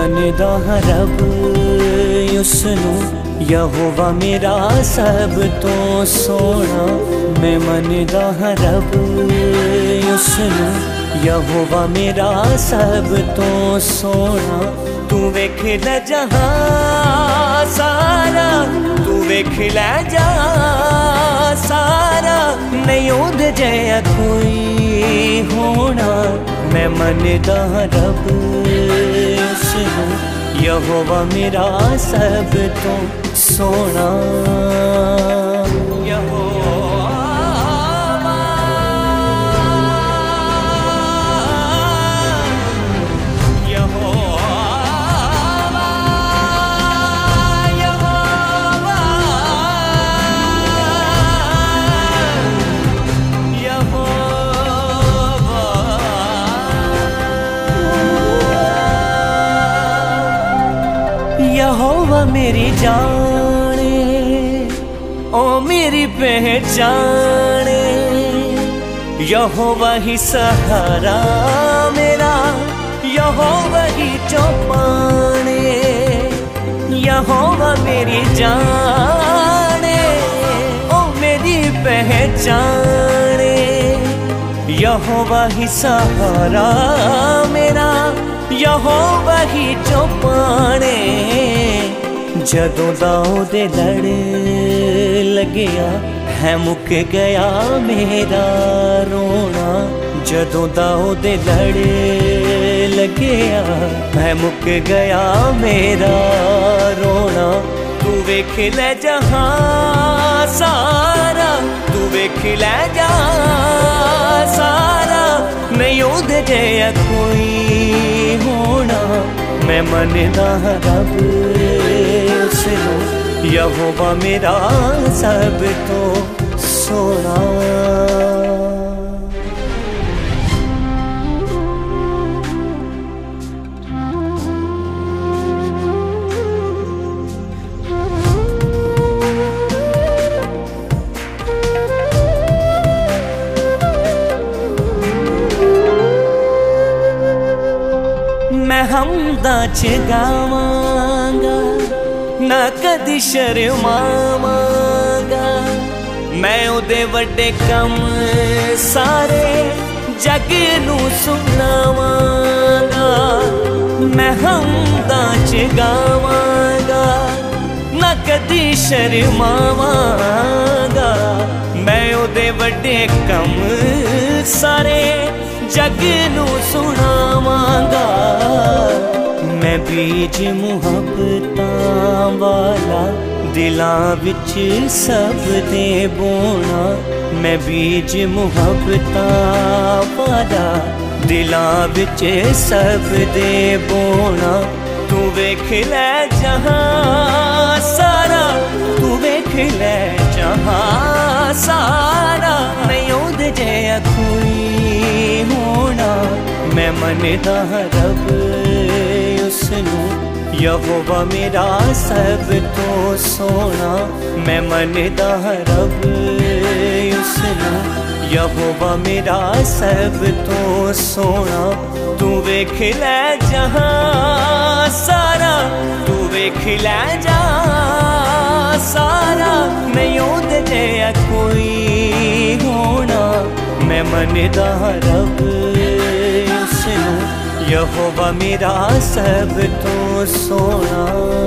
मनदा हां रब उसनू, यहोवा मेरा सब तो सोना। मैं मनदा हां रब उसनू, यहोवा मेरा सब तो सोना। तू वेख ले जहां सारा, तू वेख ले जा सारा, नहीं उद जया कोई होना। मैं मनदा हां रब उसनू, यहोवा मेरा सब तो सोना। यहोवा मेरी जाने, ओ मेरी पहचाने, यहोवा ही सहारा मेरा, यहोवा ही चौपाने। यहोवा मेरी जाने, ओ मेरी पहचाने, यहोवा ही सहारा मेरा, यहोवा ही चौपाने। जदों दा ओदे लड़ लग्या है मुक गया मेरा रोना। जदों दा ओदे लड़ लग्या है मुक गया मेरा रोना। तू वेख ले जहां सारा, तू वेख ले जा सारा, नहीं ओदे जया कोई होना। मैं मनदा हां रब उसनू, यहोवा मेरा सब तो सोना। मैं हमदा च गावांगा, ना कदी शर्मावांगा। मैं उदे वड्डे कम सारे जग नू सुनावांगा। मैं हमदा च गावांगा, ना कदी शर्मावांगा। मैं उदे वड्डे कम सारे जग नू सुनावांगा। मैं बीज मुहब्बतां वाला दिलां विच सब दे बोना। मैं बीज मुहब्बतां वाला दिलां विच सब दे बोना। तू वेख ले जहां सारा, तू वेख ले जहां सारा, नहीं ओदे जया कोई होना। मैं मनदा हां रब उसनू, यहोवा मेरा सब तो सोना। मैं मनदा हां रब उसनू, यहोवा मेरा सब तो सोना। तू वेख ले जहां सारा, तू वेख ले जा सारा, नहीं ओदे जया कोई होना। मैं मनदा हां रब उसनू, यहोवा मेरा सब तो सोना।